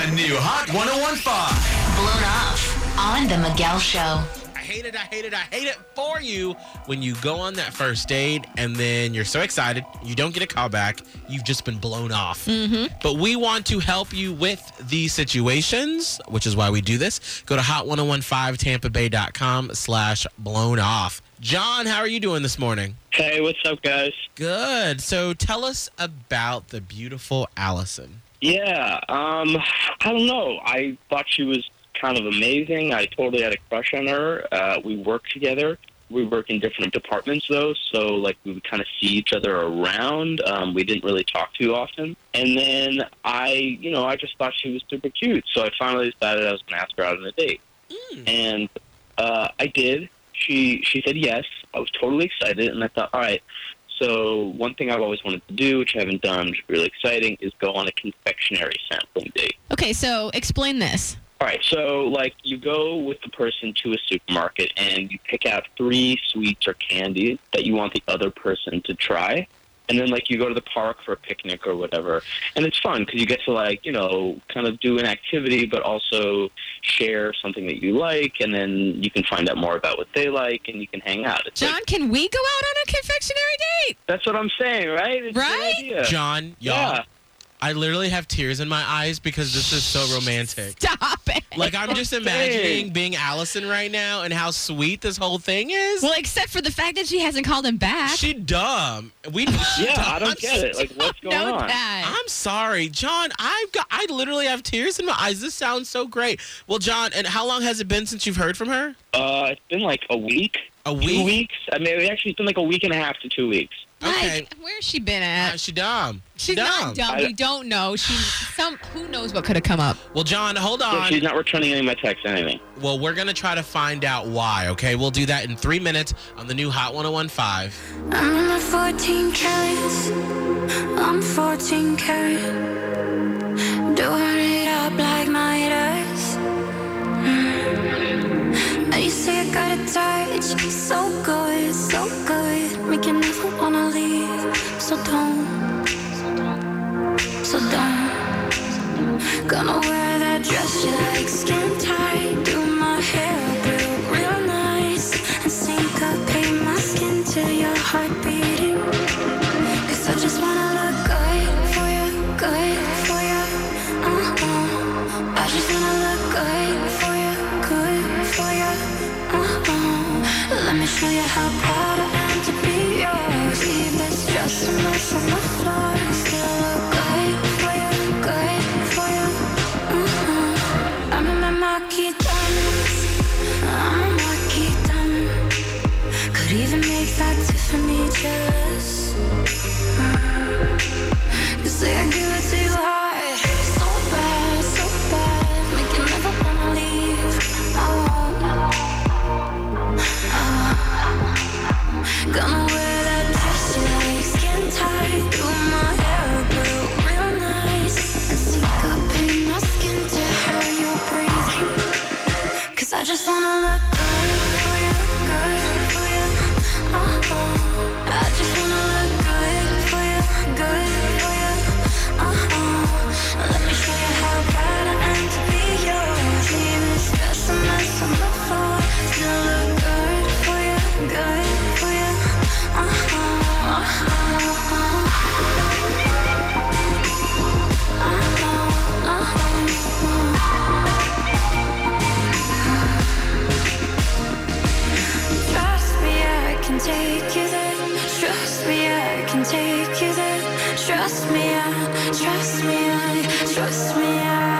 The new Hot 101.5. Blown Off on The Miguel Show. I hate it for you when you go on that first date and then you're so excited, you don't get a call back, you've just been blown off. Mm-hmm. But we want to help you with these situations, which is why we do this. Go to hot1015tampabay.com/blown off. John, how are you doing this morning? Hey, what's up, guys? Good. So tell us about the beautiful Allison. Yeah, I don't know. I thought she was kind of amazing. I totally had a crush on her. We work together. We work in different departments, though, so, like, we would kind of see each other around. We didn't really talk too often. And then I just thought she was super cute, so I finally decided I was going to ask her out on a date. And I did. She said yes. I was totally excited, and I thought, all right, so one thing I've always wanted to do, which I haven't done, which is really exciting, is go on a confectionery sampling date. Okay, so explain this. All right, so, like, you go with the person to a supermarket and you pick out 3 sweets or candies that you want the other person to try. And then, like, you go to the park for a picnic or whatever. And it's fun because you get to, like, kind of do an activity but also share something that you like. And then you can find out more about what they like and you can hang out. It's John, can we go out on a confectionery date? That's what I'm saying, right? It's right? a good idea. John, y'all. Yeah. I literally have tears in my eyes because this is so romantic. Stop it. Like, I'm just imagining being Allison right now and how sweet this whole thing is. Well, except for the fact that she hasn't called him back. She dumb. I don't get it. Like, what's going Know on? that. I'm sorry, John. I literally have tears in my eyes. This sounds so great. Well, John, and how long has it been since you've heard from her? It's been like a week. A 2 week? weeks. I mean, actually, it's been like a week and a half to 2 weeks. Okay. Like, where's she been at? She dumb. She's not dumb. We don't know. Who knows what could have come up. Well, John, hold So on. she's not returning any of my texts or anything. Well, we're going to try to find out why, okay? We'll do that in 3 minutes on the new Hot 101.5. I'm in my 14 carats. I'm 14 carat. Doing it up like Midas. You say I got a touch, so good, so good. Make you never wanna leave, so don't. Gonna wear that dress you like, skin tight. Do my hair real nice. And syncopate my skin to your heart beating. Cause I just wanna look good for you, good for you. I just wanna look good for you, good for you. Let me show you how proud I am to be yours. Leave this dress a mess on the floor. Still look good for you, good for you. I'm in my marquee diamonds. I'm a marquee diamond. Could even make that Tiffany jealous. You say I give it to you hard, so bad, make you never wanna leave. I won't. Gonna wear that dress you like, skin tight. Do my hair real nice. And syncopate my skin to how you're breathing. Cause I just wanna look good for you, good for you. I just wanna look good for you, good for you. Let me show you how proud I am to be yours. Leave this dress a mess on the floor. Still look good for you, good for you. Trust me, I can take you there. Trust me, I can take you there. Trust me, trust me, trust me,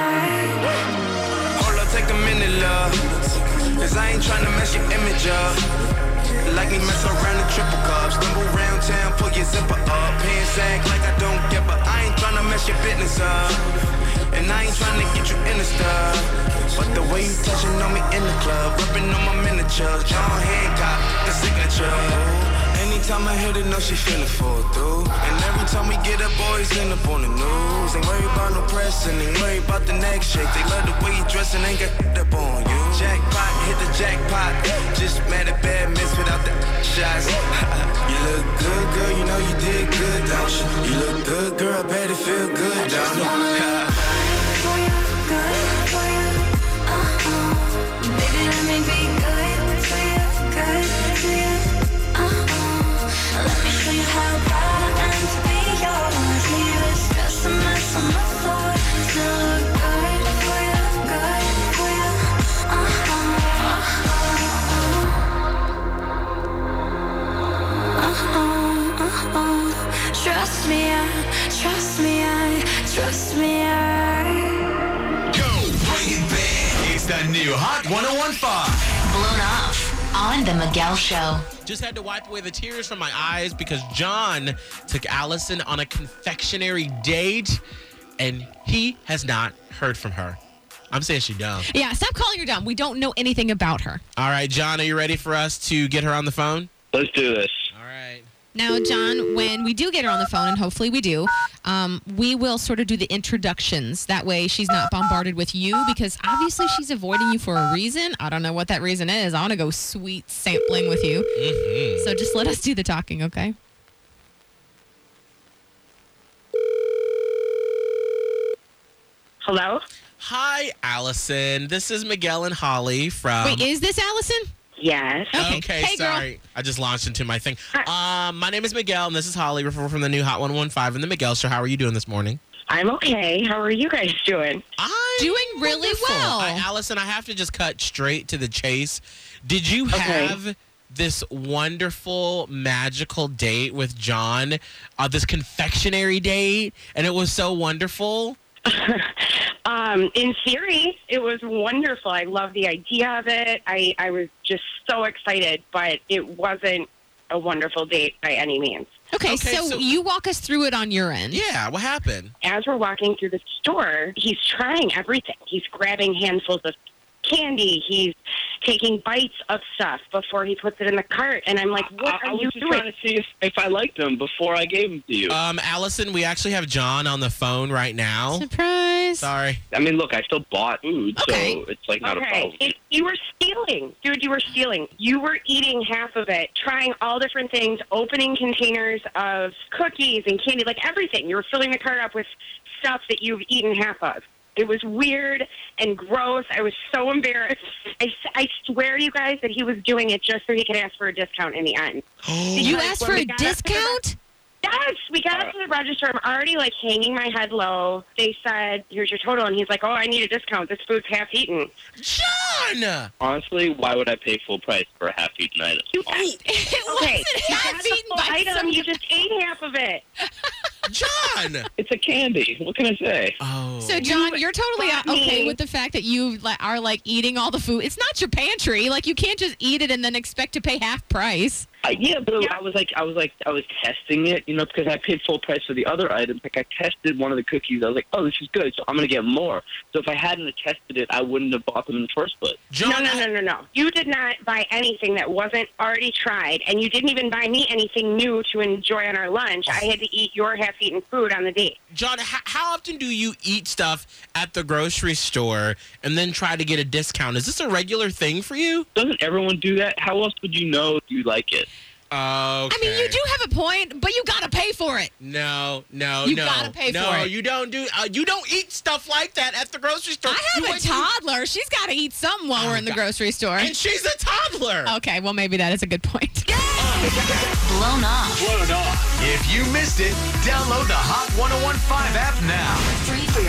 Hold up, take a minute, love. Cause I ain't tryna mess your image up. Like me mess around the triple cup. Stumble around town, pull your zipper up. Pants act like I don't get, but I ain't tryna mess your business up. And I ain't tryna get you in the stuff. But the way you touching on me in the club, rubbing on my miniatures, John Hancock, the signature. Anytime I hit it, know she finna fall through. And every time we get up, boys end up on the news. Ain't worried about no pressing, ain't worried about the next shake. They love the way you dressing, ain't got up on you. Jackpot, hit the jackpot. Just mad at bad miss without the shots. You look good, girl, you know you did good, don't you? You look good, girl, I bet it feel good, don't you? for you, good trust me, Go, bring it back. It's the new Hot 101.5. Blown Off on The Miguel Show. Just had to wipe away the tears from my eyes because John took Allison on a confectionery date, and he has not heard from her. I'm saying she's dumb. Yeah, stop calling her dumb. We don't know anything about her. All right, John, are you ready for us to get her on the phone? Let's do this. All right. Now, John, when we do get her on the phone, and hopefully we do, we will sort of do the introductions. That way she's not bombarded with you because obviously she's avoiding you for a reason. I don't know what that reason is. I want to go sweet sampling with you. Mm-hmm. So just let us do the talking, okay? Hello? Hi, Allison. This is Miguel and Holly from... Wait, is this Allison? Yes. Okay. Hey, girl. sorry. I just launched into my thing. My name is Miguel, and this is Holly. We're from the new Hot 101.5 and the Miguel Show. How are you doing this morning? I'm okay. How are you guys doing? I'm Doing really wonderful. well. Allison, I have to just cut straight to the chase. Did you have this wonderful, magical date with John, this confectionery date, and it was so wonderful? In theory, it was wonderful. I love the idea of it. I was just so excited, but it wasn't a wonderful date by any means. Okay, so you walk us through it on your end. Yeah, what happened? As we're walking through the store, he's trying everything. He's grabbing handfuls of candy. He's taking bites of stuff before he puts it in the cart. And I'm like, what I are was you just doing? trying to see if I liked them before I gave them to you. Allison, we actually have John on the phone right now. Surprise. Sorry. I mean, look, I still bought food, Okay. so it's like not a problem. You were stealing. Dude, you were stealing. You were eating half of it, trying all different things, opening containers of cookies and candy, like everything. You were filling the cart up with stuff that you've eaten half of. It was weird and gross. I was so embarrassed. I swear, you guys, that he was doing it just so he could ask for a discount in the end. You asked for a discount? Yes, we got up to the register. I'm already, like, hanging my head low. They said, here's your total. And he's like, oh, I need a discount. This food's half eaten. John! Honestly, why would I pay full price for a half-eaten item? It Okay, wasn't you half got the eaten full by item. some... You just ate half of it. John! It's a candy. What can I say? Oh. So, John, you're totally brought me- okay with the fact that you are, like, eating all the food. It's not your pantry. Like, you can't just eat it and then expect to pay half price. Yeah, but I was testing it, because I paid full price for the other items. Like, I tested one of the cookies. I was like, oh, this is good, so I'm going to get more. So if I hadn't tested it, I wouldn't have bought them in the first place. John, No. You did not buy anything that wasn't already tried, and you didn't even buy me anything new to enjoy on our lunch. I had to eat your half-eaten food on the date. John, how often do you eat stuff at the grocery store and then try to get a discount? Is this a regular thing for you? Doesn't everyone do that? How else would you know if you like it? Okay. I mean, you do have a point, but you got to pay for it. No. You gotta pay for it. You don't do. You don't eat stuff like that at the grocery store. I have a toddler. She's got to eat something while we're in the grocery store. And she's a toddler. Okay, well, maybe that is a good point. Blown Off. If you missed it, download the Hot 101.5 app now. Free for